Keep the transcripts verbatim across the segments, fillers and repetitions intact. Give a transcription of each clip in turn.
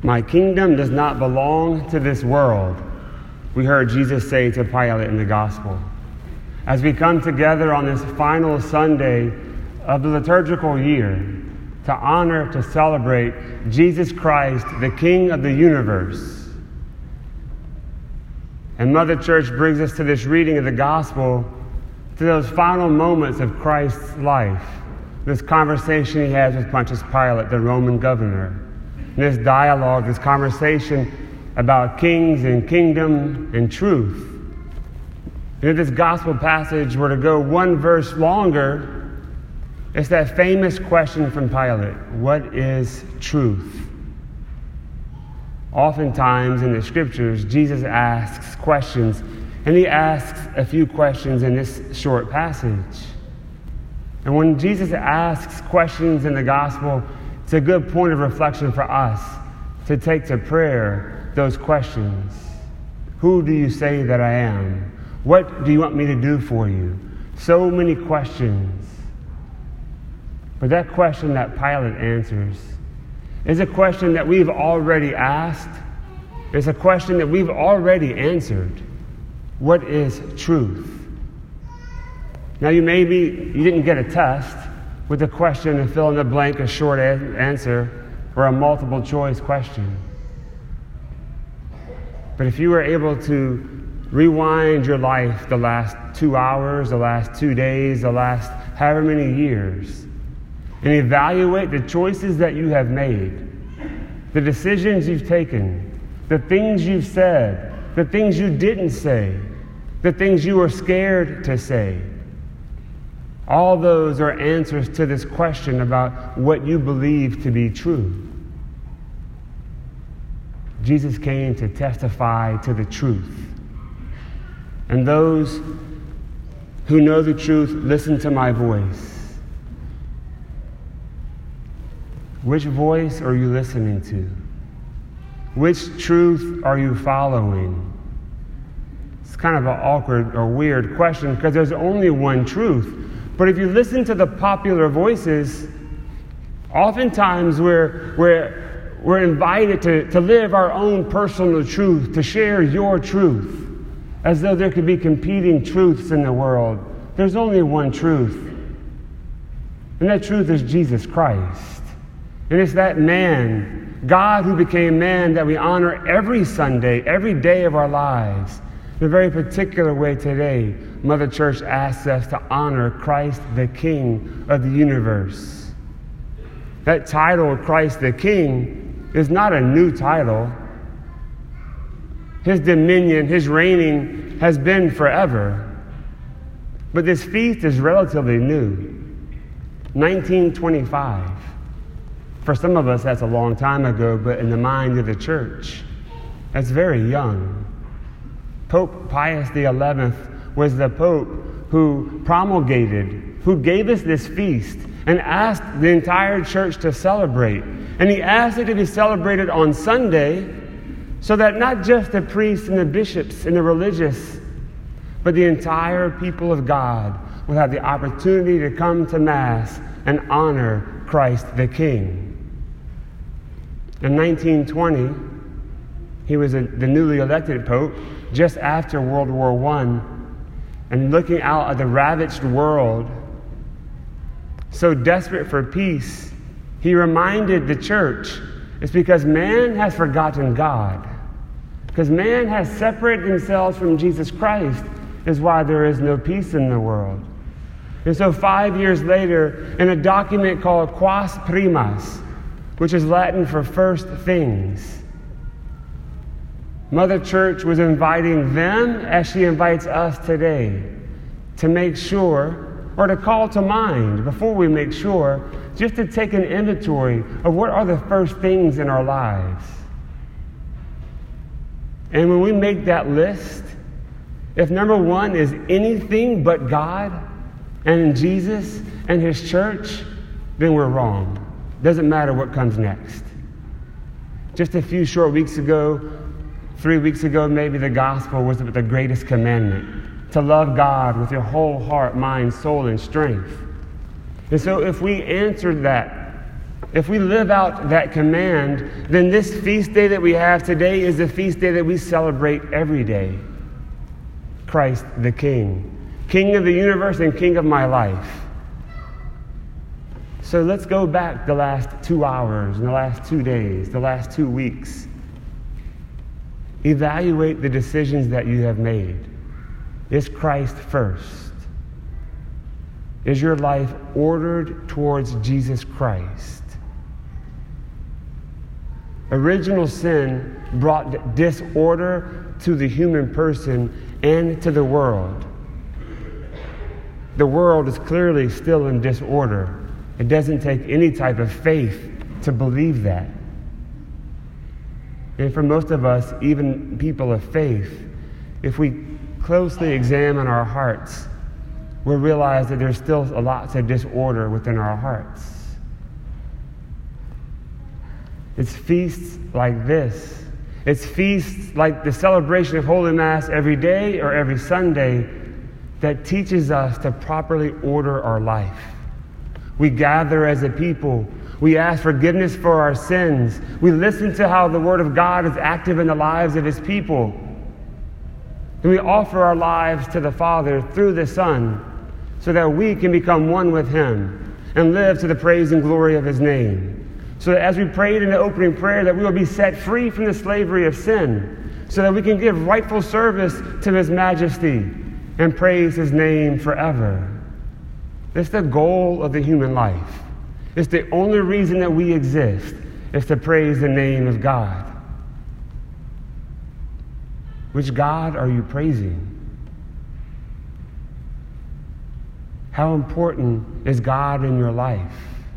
My kingdom does not belong to this world, we heard Jesus say to Pilate in the gospel. As we come together on this final Sunday of the liturgical year to honor, to celebrate Jesus Christ, the King of the universe. And Mother Church brings us to this reading of the gospel, to those final moments of Christ's life, this conversation he has with Pontius Pilate, the Roman governor. This dialogue, this conversation about kings and kingdom and truth. And if this gospel passage were to go one verse longer, it's that famous question from Pilate: what is truth? Oftentimes in the scriptures, Jesus asks questions, and he asks a few questions in this short passage. And when Jesus asks questions in the gospel, it's a good point of reflection for us to take to prayer those questions. Who do you say that I am? What do you want me to do for you? So many questions. But that question that Pilate answers is a question that we've already asked. It's a question that we've already answered. What is truth? Now, you maybe you didn't get a test with a question and fill in the blank, a short a- answer, or a multiple choice question. But if you were able to rewind your life the last two hours, the last two days, the last however many years, and evaluate the choices that you have made, the decisions you've taken, the things you've said, the things you didn't say, the things you were scared to say, all those are answers to this question about what you believe to be true. Jesus came to testify to the truth. And those who know the truth, listen to my voice. Which voice are you listening to? Which truth are you following? It's kind of an awkward or weird question because there's only one truth. But if you listen to the popular voices, oftentimes we're, we're, we're invited to, to live our own personal truth, to share your truth, as though there could be competing truths in the world. There's only one truth, and that truth is Jesus Christ. And it's that man, God who became man, that we honor every Sunday, every day of our lives. In a very particular way today, Mother Church asks us to honor Christ the King of the universe. That title, Christ the King, is not a new title. His dominion, his reigning has been forever. But this feast is relatively new. nineteen twenty-five. For some of us, that's a long time ago, but in the mind of the church, that's very young. Pope Pius the eleventh was the Pope who promulgated, who gave us this feast and asked the entire church to celebrate. And he asked it to be celebrated on Sunday so that not just the priests and the bishops and the religious, but the entire people of God will have the opportunity to come to Mass and honor Christ the King. In nineteen twenty, he was a, the newly elected Pope just after World War One, and looking out at the ravaged world, so desperate for peace, he reminded the church it's because man has forgotten God. Because man has separated themselves from Jesus Christ is why there is no peace in the world. And so five years later, in a document called Quas Primas, which is Latin for first things, Mother Church was inviting them, as she invites us today, to make sure, or to call to mind, before we make sure, just to take an inventory of what are the first things in our lives. And when we make that list, if number one is anything but God and Jesus and His church, then we're wrong. Doesn't matter what comes next. Just a few short weeks ago, three weeks ago maybe, the gospel was about the greatest commandment, to love God with your whole heart, mind, soul, and strength. And so if we answered that if we live out that command, then this feast day that we have today is the feast day that we celebrate every day. Christ the King, King of the universe and King of my life. So let's go back the last two hours, and the last two days, the last two weeks. Evaluate the decisions that you have made. Is Christ first? Is your life ordered towards Jesus Christ? Original sin brought disorder to the human person and to the world. The world is clearly still in disorder. It doesn't take any type of faith to believe that. And for most of us, even people of faith, if we closely examine our hearts, we'll realize that there's still a lot of disorder within our hearts. It's feasts like this. It's feasts like the celebration of Holy Mass every day or every Sunday that teaches us to properly order our life. We gather as a people. We ask forgiveness for our sins. We listen to how the Word of God is active in the lives of His people. And we offer our lives to the Father through the Son so that we can become one with Him and live to the praise and glory of His name. So that as we prayed in the opening prayer, that we will be set free from the slavery of sin, so that we can give rightful service to His majesty and praise His name forever. It's the goal of the human life. It's the only reason that we exist, is to praise the name of God. Which God are you praising? How important is God in your life?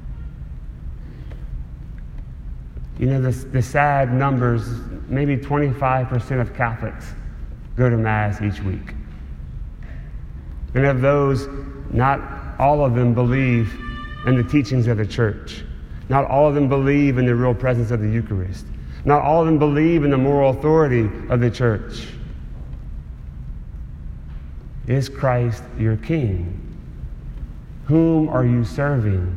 You know, the, the sad numbers, maybe twenty-five percent of Catholics go to Mass each week. And of those, not all of them believe in the teachings of the church. Not all of them believe in the real presence of the Eucharist. Not all of them believe in the moral authority of the church. Is Christ your King? Whom are you serving?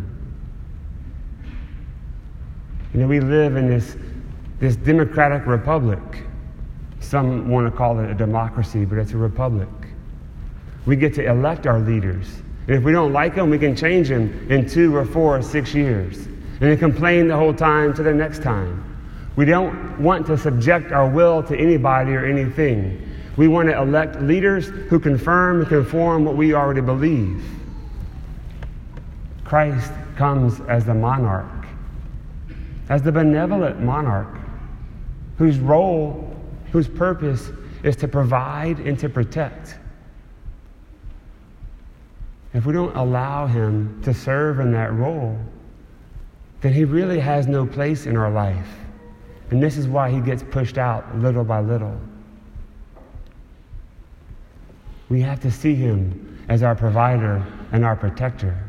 You know, we live in this, this democratic republic. Some want to call it a democracy, but it's a republic. We get to elect our leaders. And if we don't like them, we can change them in two or four or six years. And then complain the whole time to the next time. We don't want to subject our will to anybody or anything. We want to elect leaders who confirm and conform what we already believe. Christ comes as the monarch, as the benevolent monarch, whose role, whose purpose is to provide and to protect. If we don't allow Him to serve in that role, then He really has no place in our life. And this is why He gets pushed out little by little. We have to see Him as our provider and our protector.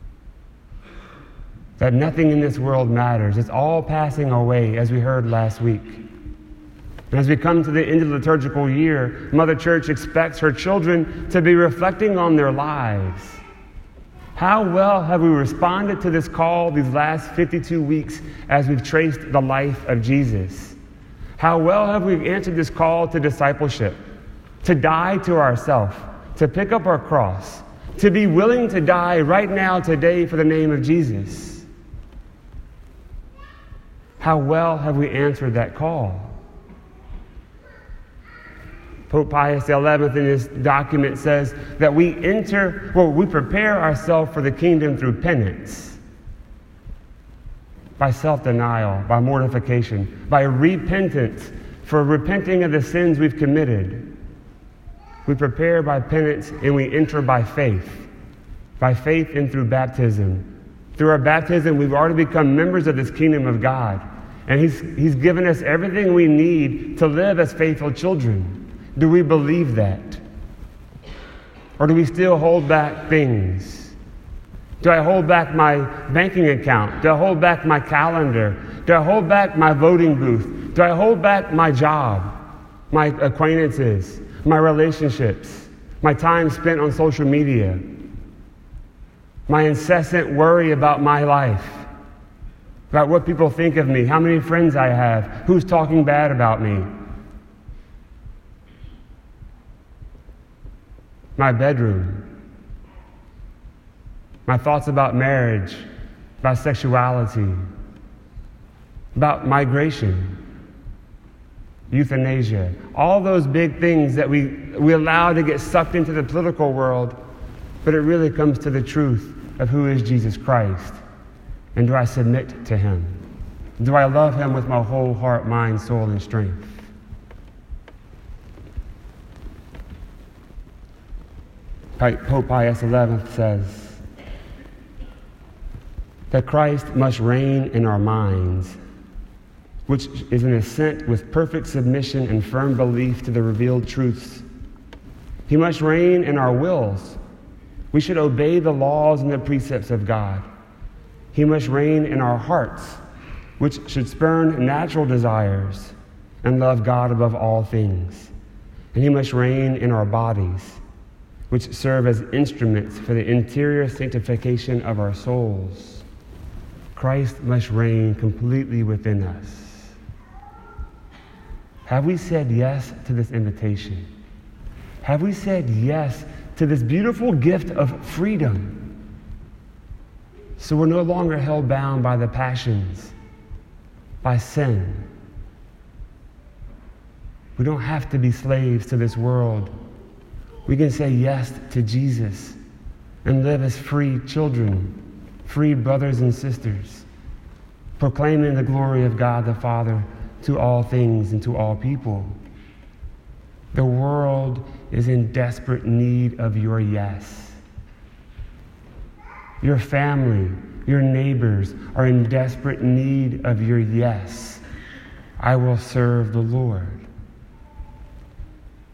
That nothing in this world matters. It's all passing away, as we heard last week. And as we come to the end of the liturgical year, Mother Church expects her children to be reflecting on their lives. How well have we responded to this call these last fifty-two weeks as we've traced the life of Jesus? How well have we answered this call to discipleship, to die to ourselves, to pick up our cross, to be willing to die right now, today, for the name of Jesus? How well have we answered that call? Pope Pius the eleventh in his document says that we enter, well, we prepare ourselves for the kingdom through penance, by self-denial, by mortification, by repentance, for repenting of the sins we've committed. We prepare by penance and we enter by faith, by faith and through baptism. Through our baptism, we've already become members of this kingdom of God, and He's, he's given us everything we need to live as faithful children. Do we believe that? Or do we still hold back things? Do I hold back my banking account? Do I hold back my calendar? Do I hold back my voting booth? Do I hold back my job, my acquaintances, my relationships, my time spent on social media, my incessant worry about my life? about what people think of me, how many friends I have, who's talking bad about me. My bedroom, my thoughts about marriage, about sexuality, about migration, euthanasia, all those big things that we, we allow to get sucked into the political world, but it really comes to the truth of who is Jesus Christ. And do I submit to him? Do I love him with my whole heart, mind, soul, and strength? Pope Pius the eleventh says that Christ must reign in our minds, which is an assent with perfect submission and firm belief to the revealed truths. He must reign in our wills. We should obey the laws and the precepts of God. He must reign in our hearts, which should spurn natural desires and love God above all things. And he must reign in our bodies, which serve as instruments for the interior sanctification of our souls. Christ must reign completely within us. Have we said yes to this invitation? Have we said yes to this beautiful gift of freedom? So we're no longer held bound by the passions, by sin. We don't have to be slaves to this world. We can say yes to Jesus and live as free children, free brothers and sisters, proclaiming the glory of God the Father to all things and to all people. The world is in desperate need of your yes. Your family, your neighbors are in desperate need of your yes. I will serve the Lord.